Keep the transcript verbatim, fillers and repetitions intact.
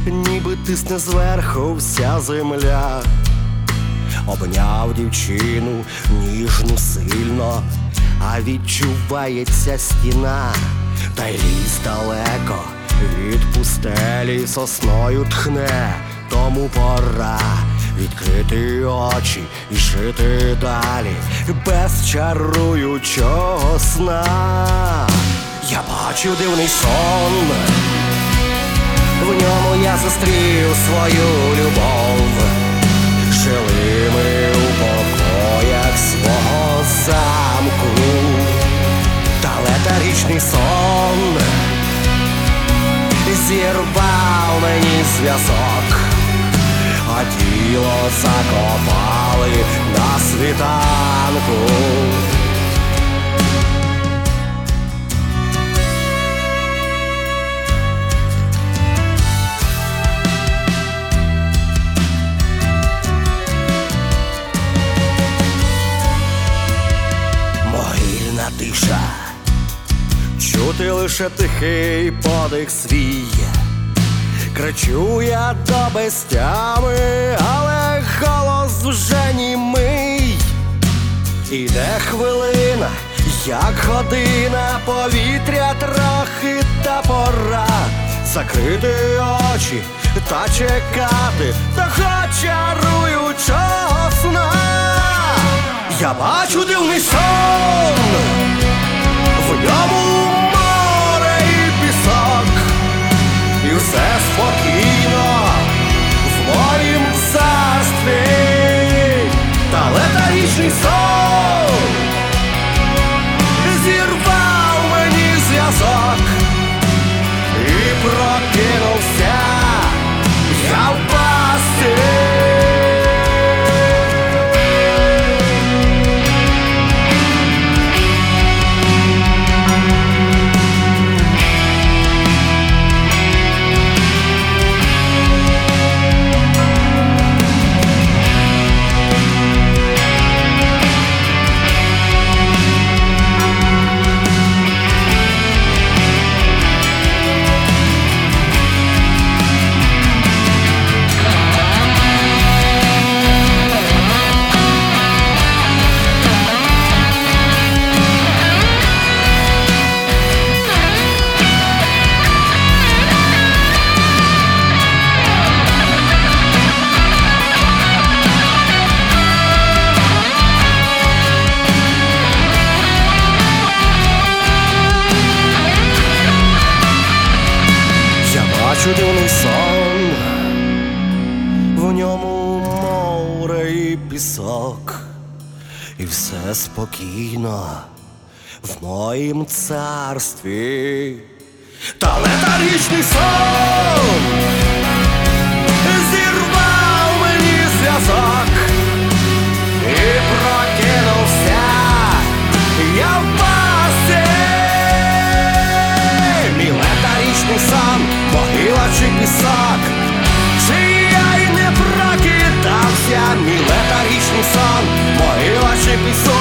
ніби тисне зверху вся земля. Обняв дівчину ніжно, сильно, а відчувається стіна, та й ліс далеко від пустелі сосною тхне. Тому пора відкрити очі і жити далі без чаруючого сна. Я бачу дивний сон, в ньому я зустрів свою любов. Жили ми у покоях свого замку, та летарічний сон зірвав мені зв'язок, а тіло закопали на світанку. Могильна тиша, чути лише тихий подих свій. Кричу я до безтями, але голос вже німий. Іде хвилина, як година, повітря трохи, та пора закрити очі та чекати того чаруючого сна. Я бачу дивний сон, в ньому море і пісок, і все спокійно в моїм царстві. Та летарічний сон зірвав мені зв'язок, і прокинувся я в пастці. Чудовий сон, в ньому море і пісок, і все спокійно в моїм царстві. Та летарічний сон зірвав мені зв'язок, і прокинувся я в пастці. Мій летарічний сон, могила чи пісок, чи я й не прокидався. Мій летарічний сон, могила чи пісок.